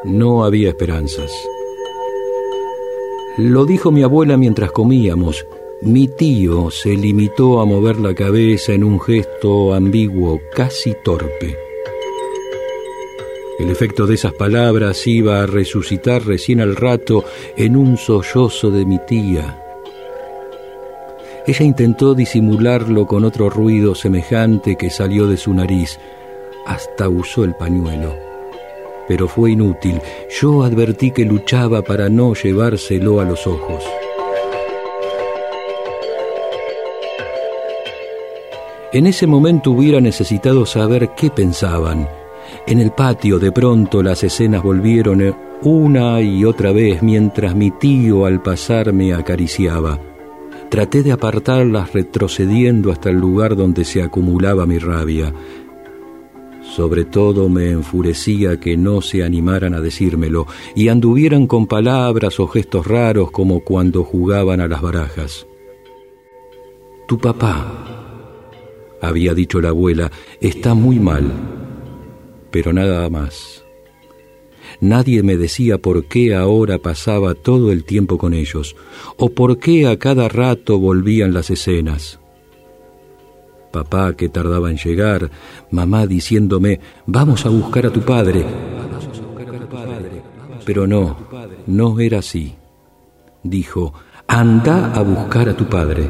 No había esperanzas. Lo dijo mi abuela mientras comíamos. Mi tío se limitó a mover la cabeza en un gesto ambiguo, casi torpe. El efecto de esas palabras iba a resucitar recién al rato en un sollozo de mi tía. Ella intentó disimularlo con otro ruido semejante que salió de su nariz. Hasta usó el pañuelo. Pero fue inútil. Yo advertí que luchaba para no llevárselo a los ojos. En ese momento hubiera necesitado saber qué pensaban. En el patio de pronto las escenas volvieron una y otra vez mientras mi tío al pasar me acariciaba. Traté de apartarlas retrocediendo hasta el lugar donde se acumulaba mi rabia. Sobre todo me enfurecía que no se animaran a decírmelo y anduvieran con palabras o gestos raros como cuando jugaban a las barajas. «Tu papá», había dicho la abuela, «está muy mal», pero nada más. Nadie me decía por qué ahora pasaba todo el tiempo con ellos, o por qué a cada rato volvían las escenas. Papá que tardaba en llegar, mamá diciéndome, «Vamos a buscar a tu padre». Pero no era así. Dijo, «Anda a buscar a tu padre».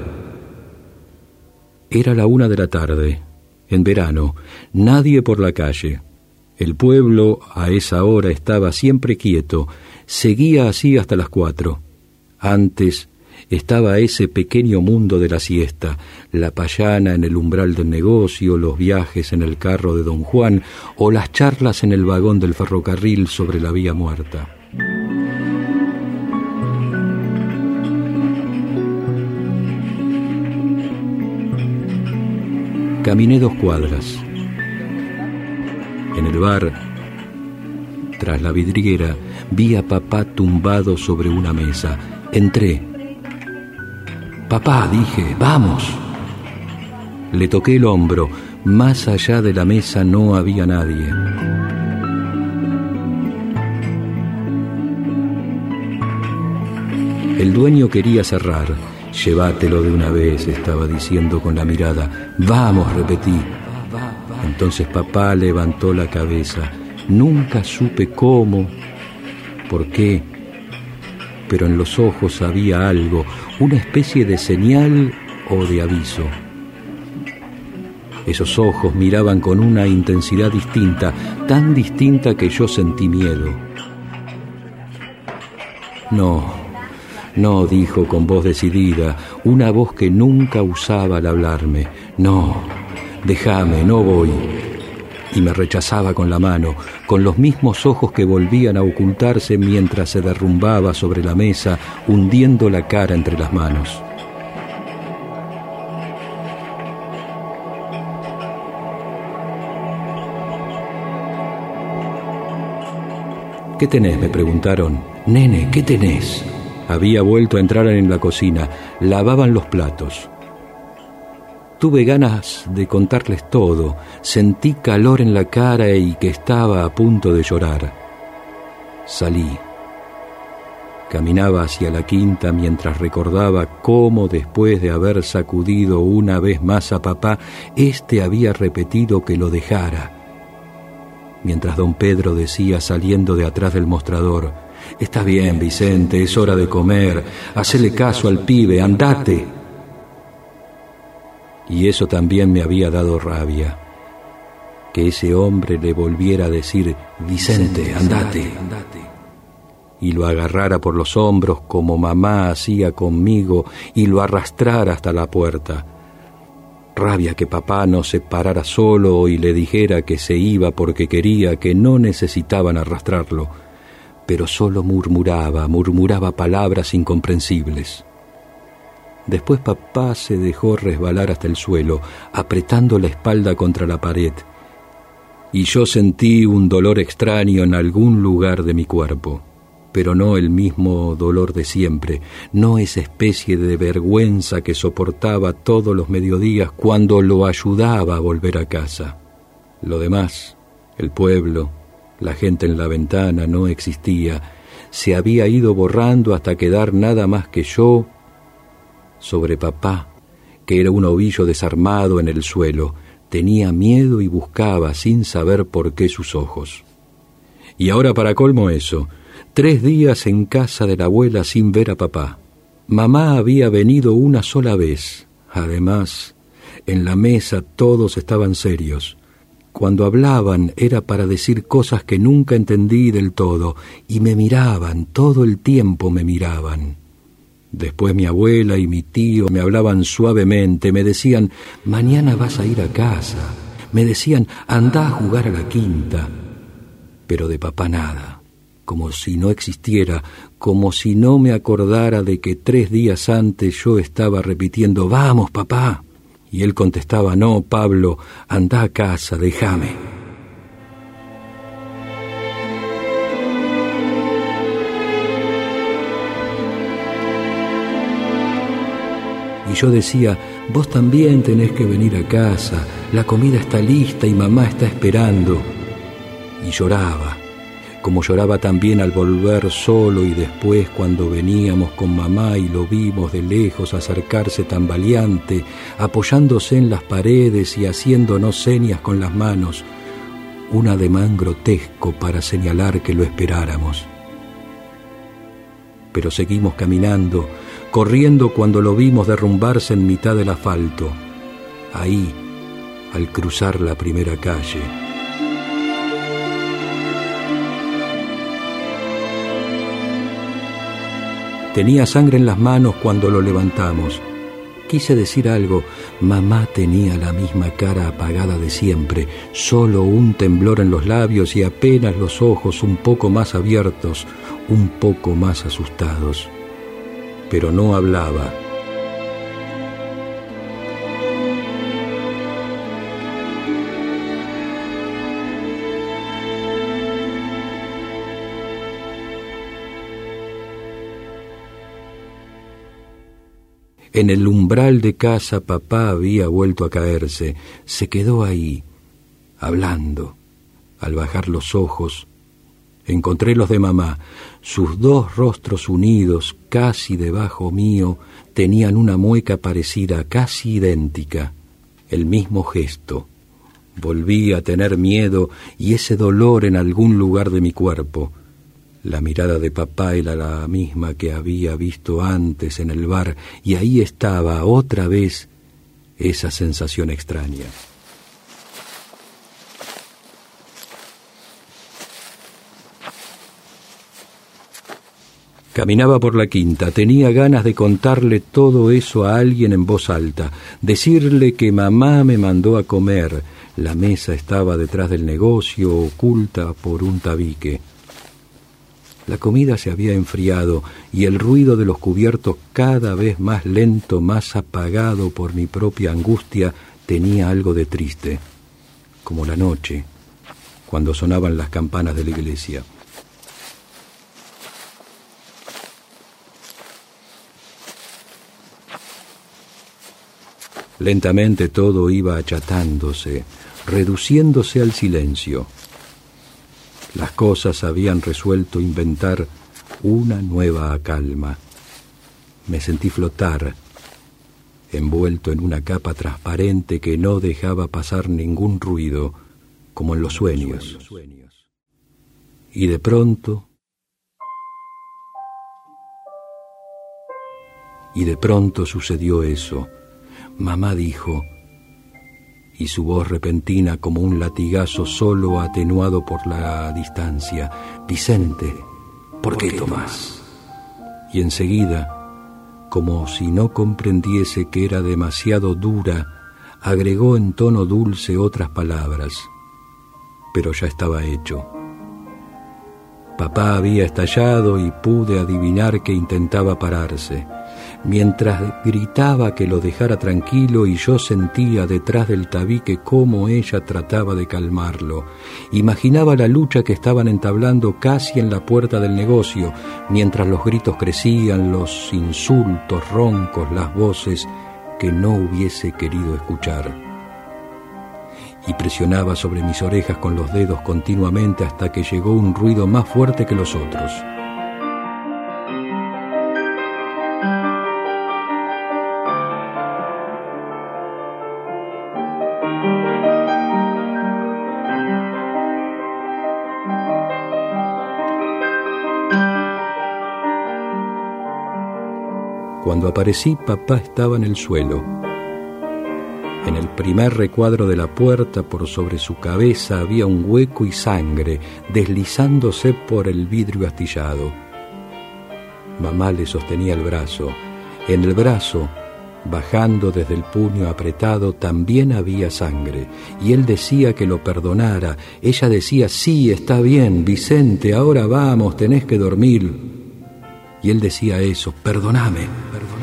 Era la 1 de la tarde, en verano, nadie por la calle. El pueblo a esa hora estaba siempre quieto, seguía así hasta las 4. Antes estaba ese pequeño mundo de la siesta, la payana en el umbral del negocio, los viajes en el carro de don Juan o las charlas en el vagón del ferrocarril sobre la vía muerta. Caminé 2 cuadras. En el bar, tras la vidriera, vi a papá tumbado sobre una mesa. Entré. «Papá», dije, «vamos». Le toqué el hombro. Más allá de la mesa no había nadie. El dueño quería cerrar. «Llévatelo de una vez», estaba diciendo con la mirada. «Vamos», repetí. Entonces papá levantó la cabeza. Nunca supe cómo, por qué, pero en los ojos había algo, una especie de señal o de aviso. Esos ojos miraban con una intensidad distinta, tan distinta que yo sentí miedo. No, dijo con voz decidida, una voz que nunca usaba al hablarme. «No, déjame, no voy». Y me rechazaba con la mano, con los mismos ojos que volvían a ocultarse mientras se derrumbaba sobre la mesa, hundiendo la cara entre las manos. «¿Qué tenés?», me preguntaron. «Nene, ¿qué tenés?». Había vuelto a entrar en la cocina. Lavaban los platos. Tuve ganas de contarles todo. Sentí calor en la cara y que estaba a punto de llorar. Salí. Caminaba hacia la quinta mientras recordaba cómo, después de haber sacudido una vez más a papá, éste había repetido que lo dejara. Mientras don Pedro decía saliendo de atrás del mostrador, «Está bien, Vicente, es hora de comer. Hacele caso al pibe, andate». Y eso también me había dado rabia. Que ese hombre le volviera a decir, «Vicente, andate», y lo agarrara por los hombros como mamá hacía conmigo y lo arrastrara hasta la puerta. Rabia que papá no se parara solo y le dijera que se iba porque quería, que no necesitaban arrastrarlo, pero solo murmuraba palabras incomprensibles. Después papá se dejó resbalar hasta el suelo, apretando la espalda contra la pared, y yo sentí un dolor extraño en algún lugar de mi cuerpo, pero no el mismo dolor de siempre, no esa especie de vergüenza que soportaba todos los mediodías cuando lo ayudaba a volver a casa. Lo demás, el pueblo, La gente en la ventana no existía. Se había ido borrando hasta quedar nada más que yo sobre papá, que era un ovillo desarmado en el suelo. Tenía miedo y buscaba, sin saber por qué, sus ojos. Y ahora, para colmo, eso, 3 días en casa de la abuela sin ver a papá. Mamá había venido una sola vez. Además, en la mesa todos estaban serios. Cuando hablaban era para decir cosas que nunca entendí del todo, y me miraban, todo el tiempo me miraban. Después mi abuela y mi tío me hablaban suavemente, me decían, mañana vas a ir a casa, me decían, andá a jugar a la quinta. Pero de papá nada, como si no existiera, como si no me acordara de que 3 días antes yo estaba repitiendo, vamos papá. Y él contestaba, no, Pablo, andá a casa, déjame. Y yo decía, vos también tenés que venir a casa, la comida está lista y mamá está esperando. Y lloraba, como lloraba también al volver solo y después cuando veníamos con mamá y lo vimos de lejos acercarse tambaleante, apoyándose en las paredes y haciéndonos señas con las manos, un ademán grotesco para señalar que lo esperáramos. Pero seguimos caminando, corriendo cuando lo vimos derrumbarse en mitad del asfalto, ahí, al cruzar la primera calle. Tenía sangre en las manos cuando lo levantamos. Quise decir algo. Mamá tenía la misma cara apagada de siempre, solo un temblor en los labios y apenas los ojos un poco más abiertos, un poco más asustados. Pero no hablaba. En el umbral de casa papá había vuelto a caerse. Se quedó ahí, hablando. Al bajar los ojos, encontré los de mamá. Sus 2 rostros unidos, casi debajo mío, tenían una mueca parecida, casi idéntica. El mismo gesto. Volví a tener miedo y ese dolor en algún lugar de mi cuerpo. La mirada de papá era la misma que había visto antes en el bar, y ahí estaba otra vez esa sensación extraña. Caminaba por la quinta, tenía ganas de contarle todo eso a alguien en voz alta, decirle que mamá me mandó a comer. La mesa estaba detrás del negocio, oculta por un tabique. La comida se había enfriado y el ruido de los cubiertos, cada vez más lento, más apagado por mi propia angustia, tenía algo de triste, como la noche, cuando sonaban las campanas de la iglesia. Lentamente todo iba achatándose, reduciéndose al silencio. Las cosas habían resuelto inventar una nueva calma. Me sentí flotar, envuelto en una capa transparente que no dejaba pasar ningún ruido, como en los sueños. Y de pronto sucedió eso. Mamá dijo, y su voz repentina como un latigazo solo atenuado por la distancia, Vicente, ¿por qué tomás? Y enseguida, como si no comprendiese que era demasiado dura, agregó en tono dulce otras palabras, pero ya estaba hecho. Papá había estallado y pude adivinar que intentaba pararse. Mientras gritaba que lo dejara tranquilo y yo sentía detrás del tabique cómo ella trataba de calmarlo. Imaginaba la lucha que estaban entablando casi en la puerta del negocio, mientras los gritos crecían, los insultos roncos, las voces que no hubiese querido escuchar. y presionaba sobre mis orejas con los dedos continuamente hasta que llegó un ruido más fuerte que los otros. Cuando aparecí, papá estaba en el suelo. En el primer recuadro de la puerta, por sobre su cabeza, había un hueco y sangre deslizándose por el vidrio astillado. Mamá le sostenía el brazo. En el brazo, bajando desde el puño apretado, también había sangre. Y él decía que lo perdonara. Ella decía: sí, está bien, Vicente, ahora vamos, tenés que dormir. Y él decía eso: perdóname, perdóname.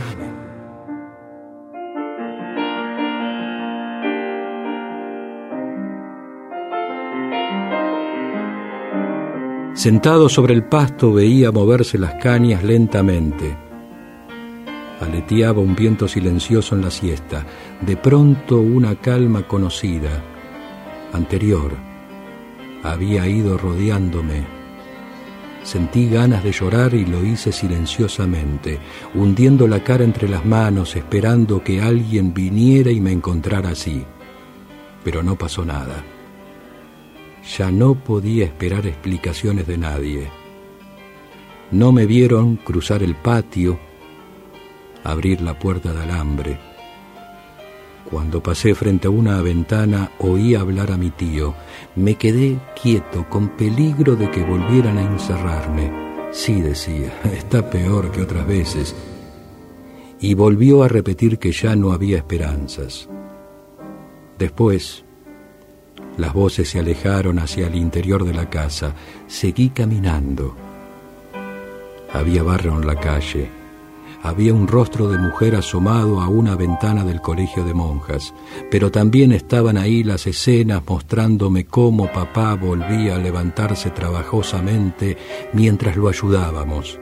Sentado sobre el pasto veía moverse las cañas lentamente. Aleteaba un viento silencioso en la siesta. De pronto una calma conocida, anterior, había ido rodeándome. Sentí ganas de llorar y lo hice silenciosamente, hundiendo la cara entre las manos, esperando que alguien viniera y me encontrara así. Pero no pasó nada. Ya no podía esperar explicaciones de nadie. No me vieron cruzar el patio, abrir la puerta de alambre. Cuando pasé frente a una ventana, oí hablar a mi tío. Me quedé quieto, con peligro de que volvieran a encerrarme. Sí, decía, está peor que otras veces. Y volvió a repetir que ya no había esperanzas. Después, las voces se alejaron hacia el interior de la casa. Seguí caminando. Había barro en la calle. Había un rostro de mujer asomado a una ventana del colegio de monjas, pero también estaban ahí las escenas mostrándome cómo papá volvía a levantarse trabajosamente mientras lo ayudábamos.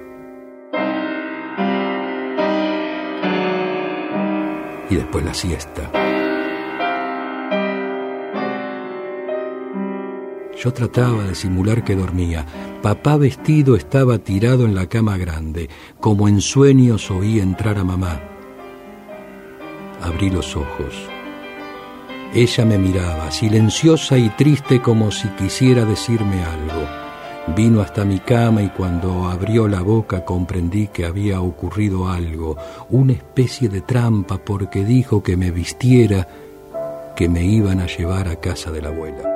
Y después la siesta. Yo trataba de simular que dormía. Papá vestido estaba tirado en la cama grande. Como en sueños oí entrar a mamá. Abrí los ojos. Ella me miraba, silenciosa y triste, como si quisiera decirme algo. Vino hasta mi cama y cuando abrió la boca comprendí que había ocurrido algo, una especie de trampa, porque dijo que me vistiera, que me iban a llevar a casa de la abuela.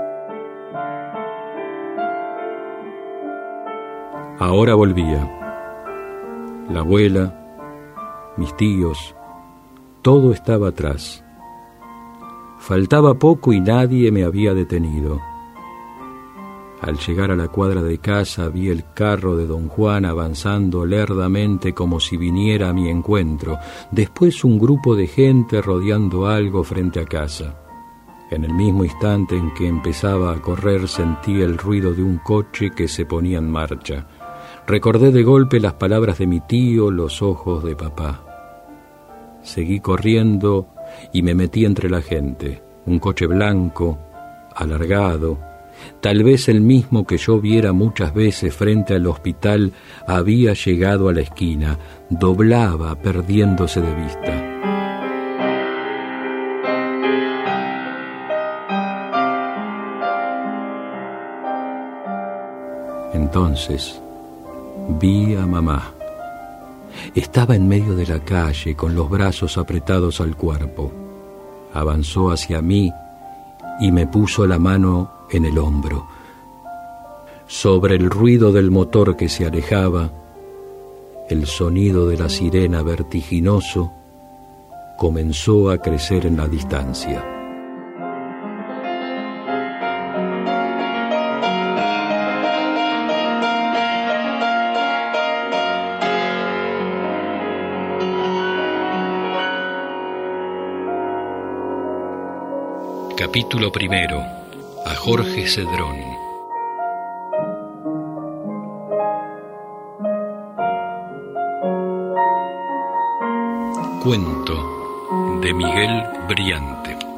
Ahora volvía. La abuela, mis tíos, todo estaba atrás. Faltaba poco y nadie me había detenido. Al llegar a la cuadra de casa vi el carro de don Juan avanzando lerdamente como si viniera a mi encuentro. Después un grupo de gente rodeando algo frente a casa. En el mismo instante en que empezaba a correr sentí el ruido de un coche que se ponía en marcha. Recordé de golpe las palabras de mi tío, los ojos de papá. Seguí corriendo y me metí entre la gente. Un coche blanco, alargado, tal vez el mismo que yo viera muchas veces frente al hospital, había llegado a la esquina, doblaba perdiéndose de vista. Entonces vi a mamá. Estaba en medio de la calle con los brazos apretados al cuerpo. Avanzó hacia mí y me puso la mano en el hombro. Sobre el ruido del motor que se alejaba, el sonido de la sirena vertiginoso comenzó a crecer en la distancia. Capítulo primero. A Jorge Cedrón. Cuento de Miguel Briante.